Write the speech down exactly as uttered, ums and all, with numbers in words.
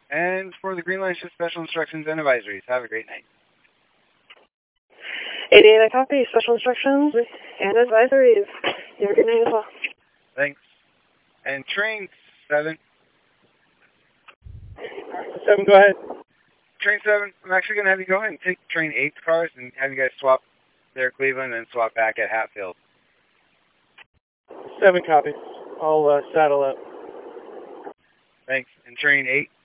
And for the Green Line shift, special instructions and advisories. Have a great night. eighty-eight, I copy. Special instructions and advisories. You have a good night as well. Thanks. And train seven. Seven, go ahead. Train seven, I'm actually going to have you go ahead and take train eight's cars and have you guys swap there at Cleveland and swap back at Hatfield. Seven copies. I'll uh, saddle up. Thanks. And train eight?